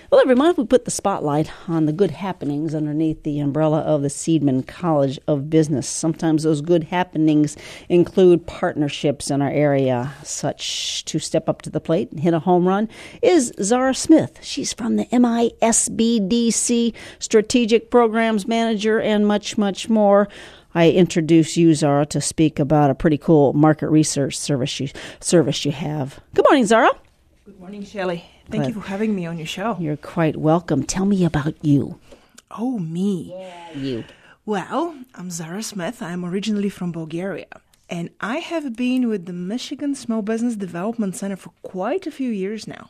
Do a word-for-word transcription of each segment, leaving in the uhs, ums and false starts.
Well, every month we put the spotlight on the good happenings underneath the umbrella of the Seidman College of Business. Sometimes those good happenings include partnerships in our area. Such to step up to the plate and hit a home run is Zara Smith. She's from the M I S B D C, Strategic Programs Manager, and much, much more. I introduce you, Zara, to speak about a pretty cool market research service you, service you have. Good morning, Zara. Good morning, Shelley. Thank you for having me on your show. You're quite welcome. Tell me about you. Oh, me. Yeah, you. Well, I'm Zara Smith. I'm originally from Bulgaria, and I have been with the Michigan Small Business Development Center for quite a few years now.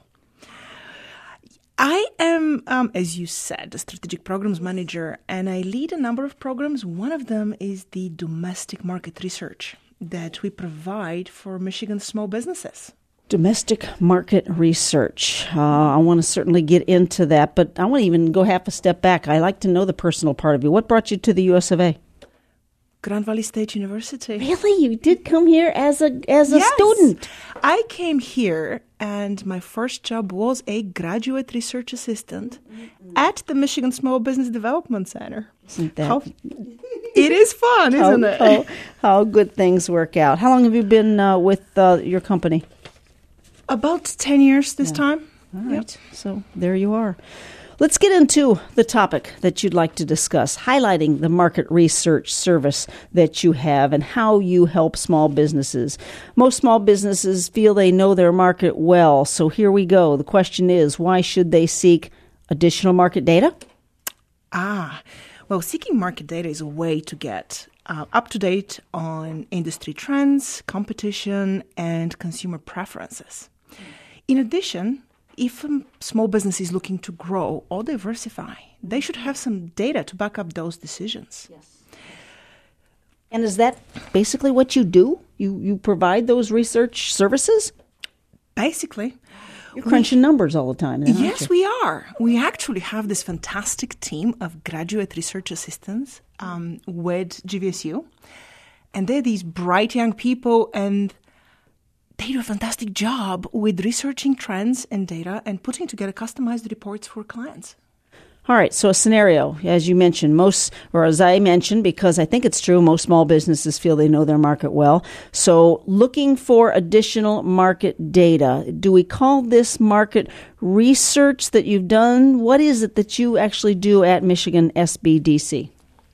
I am, um, as you said, a strategic programs manager, and I lead a number of programs. One of them is the domestic market research that we provide for Michigan small businesses. Domestic market research. Uh, I want to certainly get into that, but I want to even go half a step back. I like to know the personal part of you. What brought you to the U S of A? Grand Valley State University. Really? You did come here as a as a yes. student? I came here, and my first job was a graduate research assistant mm-hmm. at the Michigan Small Business Development Center. Isn't that? How, it is fun, isn't how, it? How, how good things work out. How long have you been uh, with uh, your company? About ten years this yeah. time. All right. Yep. So there you are. Let's get into the topic that you'd like to discuss, highlighting the market research service that you have and how you help small businesses. Most small businesses feel they know their market well. So here we go. The question is, why should they seek additional market data? Ah, well, seeking market data is a way to get uh, up to date on industry trends, competition, and consumer preferences. In addition, if a small business is looking to grow or diversify, they should have some data to back up those decisions. Yes. And is that basically what you do? You you provide those research services? Basically. You're crunching we, numbers all the time. Then, yes, you? we are. We actually have this fantastic team of graduate research assistants um, with G V S U. And they're these bright young people, and they do a fantastic job with researching trends and data and putting together customized reports for clients. All right, so a scenario, as you mentioned, most, or as I mentioned, because I think it's true, most small businesses feel they know their market well. So looking for additional market data, do we call this market research that you've done? What is it that you actually do at Michigan S B D C?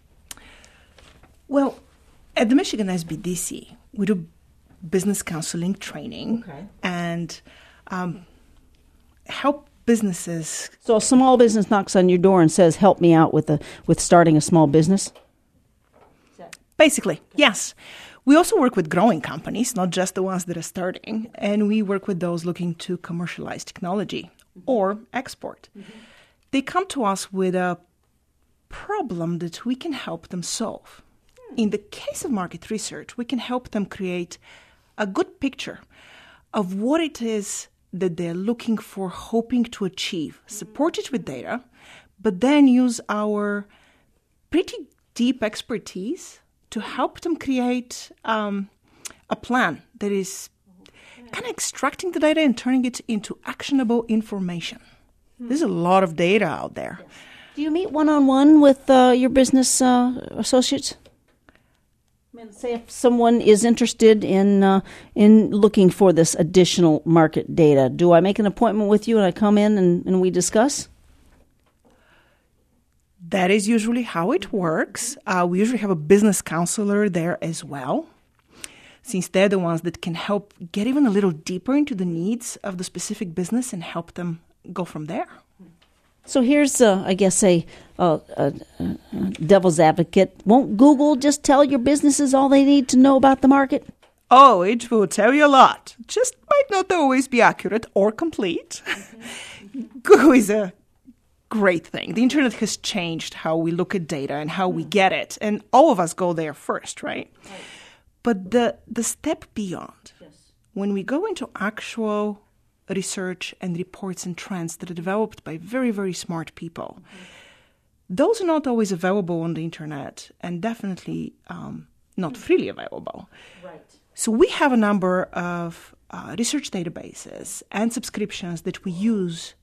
Well, at the Michigan S B D C, we do business counseling training okay. and um, help businesses. So a small business knocks on your door and says, help me out with a, with starting a small business? Basically, okay. Yes. We also work with growing companies, not just the ones that are starting, and we work with those looking to commercialize technology mm-hmm. or export. Mm-hmm. They come to us with a problem that we can help them solve. Mm. In the case of market research, we can help them create a good picture of what it is that they're looking for, hoping to achieve, support it with data, but then use our pretty deep expertise to help them create um, a plan that is kind of extracting the data and turning it into actionable information. Hmm. There's a lot of data out there. Yes. Do you meet one-on-one with uh, your business uh, associates? I mean, say if someone is interested in uh, in looking for this additional market data, do I make an appointment with you and I come in and, and we discuss? That is usually how it works. Uh, we usually have a business counselor there as well, since they're the ones that can help get even a little deeper into the needs of the specific business and help them go from there. So here's, uh, I guess, a, a, a, a devil's advocate. Won't Google just tell your businesses all they need to know about the market? Oh, it will tell you a lot. Just might not always be accurate or complete. Mm-hmm. Google is a great thing. The internet has changed how we look at data and how we get it. And all of us go there first, right? right. But the, the step beyond, yes. when we go into actual research and reports and trends that are developed by very, very smart people. Mm-hmm. Those are not always available on the internet and definitely um, not mm-hmm. freely available. Right. So we have a number of uh, research databases and subscriptions that we use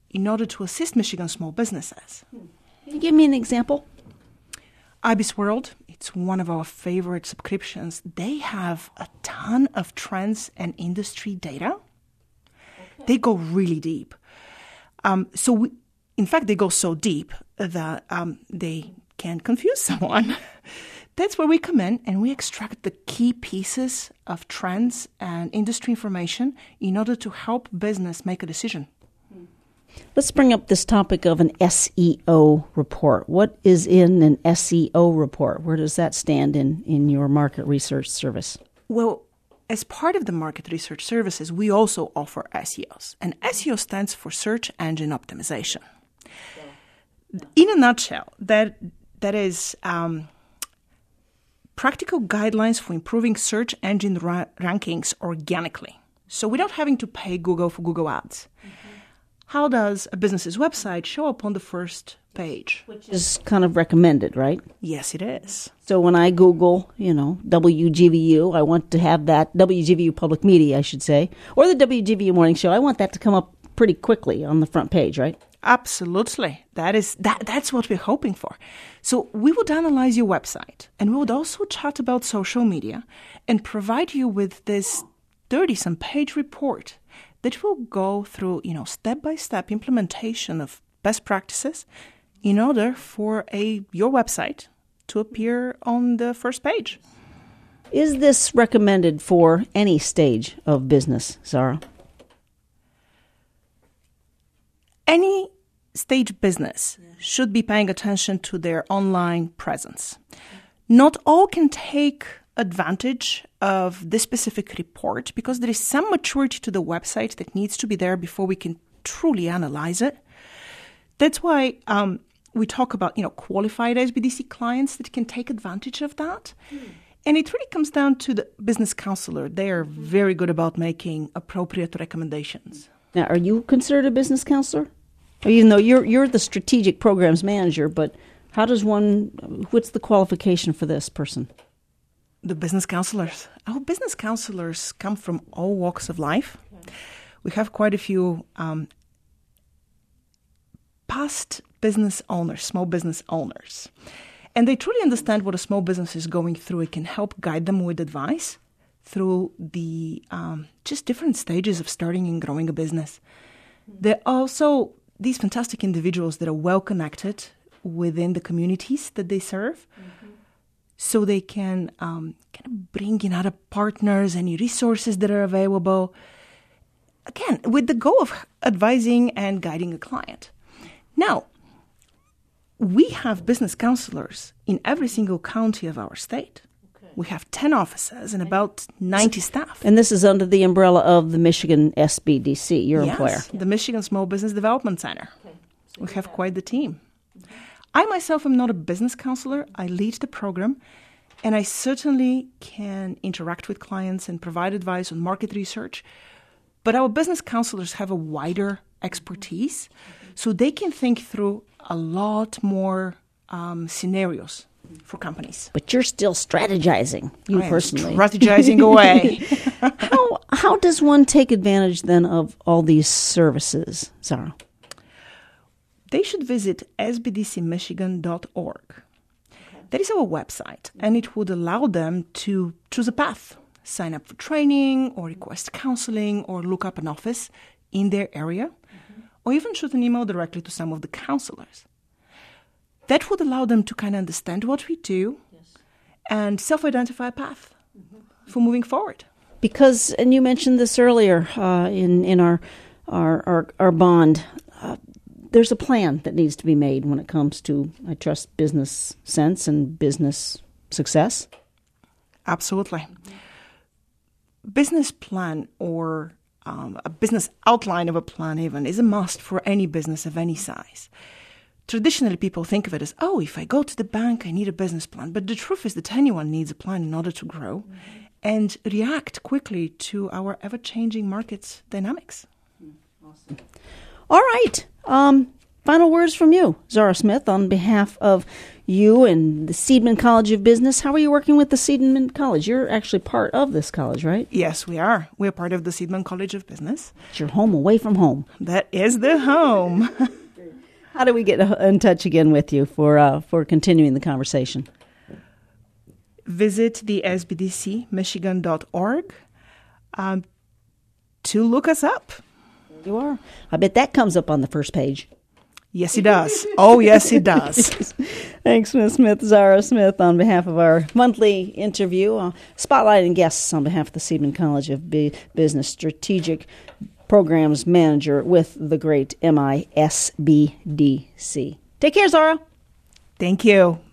in order to assist Michigan small businesses. Can you give me an example? IBISWorld, it's one of our favorite subscriptions. They have a ton of trends and industry data. Okay. They go really deep. Um, so, we, in fact, they go so deep that um, they can confuse someone. That's where we come in and we extract the key pieces of trends and industry information in order to help business make a decision. Let's bring up this topic of an S E O report. What is in an S E O report? Where does that stand in, in your market research service? Well, as part of the market research services, we also offer S E Os. And S E O stands for Search Engine Optimization. In a nutshell, that that is um, practical guidelines for improving search engine ra- rankings organically. So without having to pay Google for Google Ads. Mm-hmm. How does a business's website show up on the first page? Which is kind of recommended, right? Yes, it is. So when I Google, you know, W G V U, I want to have that, W G V U Public Media, I should say, or the W G V U Morning Show, I want that to come up pretty quickly on the front page, right? Absolutely. That is that. That's what we're hoping for. So we would analyze your website, and we would also chat about social media and provide you with this thirty-some page report that will go through, you know, step-by-step implementation of best practices in order for a your website to appear on the first page. Is this recommended for any stage of business, Zara? Any stage business should be paying attention to their online presence. Not all can take advantage of this specific report because there is some maturity to the website that needs to be there before we can truly analyze it. That's why um, we talk about, you know, qualified S B D C clients that can take advantage of that. Mm. And it really comes down to the business counselor. They are very good about making appropriate recommendations. Now, are you considered a business counselor? Even though you're you're the strategic programs manager, but how does one, what's the qualification for this person? The business counselors. Our business counselors come from all walks of life. Okay. We have quite a few um, past business owners, small business owners. And they truly understand what a small business is going through. It can help guide them with advice through the um, just different stages of starting and growing a business. Mm-hmm. They're also these fantastic individuals that are well connected within the communities that they serve. Mm-hmm. So they can um, kind of bring in other partners, any resources that are available. Again, with the goal of advising and guiding a client. Now, we have business counselors in every single county of our state. Okay. We have ten offices and about ninety staff. And this is under the umbrella of the Michigan S B D C, your yes, employer. The Michigan Small Business Development Center. Okay. So we have quite the team. Mm-hmm. I myself am not a business counselor. I lead the program, and I certainly can interact with clients and provide advice on market research. But our business counselors have a wider expertise, so they can think through a lot more um, scenarios for companies. But you're still strategizing, you I personally. Am strategizing away. how how does one take advantage then of all these services, Zara? They should visit s b d c michigan dot org. Okay. That is our website, and it would allow them to choose a path, sign up for training, or request counseling, or look up an office in their area, mm-hmm. or even shoot an email directly to some of the counselors. That would allow them to kind of understand what we do yes. and self-identify a path mm-hmm. for moving forward. Because, and you mentioned this earlier uh, in, in our, our, our, our bond, uh, there's a plan that needs to be made when it comes to, I trust, business sense and business success. Absolutely. Mm-hmm. Business plan or um, a business outline of a plan even is a must for any business of any size. Traditionally, people think of it as, oh, if I go to the bank, I need a business plan. But the truth is that anyone needs a plan in order to grow mm-hmm. and react quickly to our ever-changing market's dynamics. Awesome. All right. Um, final words from you, Zara Smith, on behalf of you and the Seidman College of Business. How are you working with the Seidman College? You're actually part of this college, right? Yes, we are. We're part of the Seidman College of Business. It's your home away from home. That is the home. How do we get in touch again with you for uh, for continuing the conversation? Visit the S B D C Michigan dot org um, to look us up. You are. I bet that comes up on the first page. Yes, he does. Oh, yes, he does. Thanks, Miz Smith. Zara Smith, on behalf of our monthly interview, uh, spotlighting guests on behalf of the Seidman College of B- Business Strategic Programs Manager with the great M I S B D C. Take care, Zara. Thank you.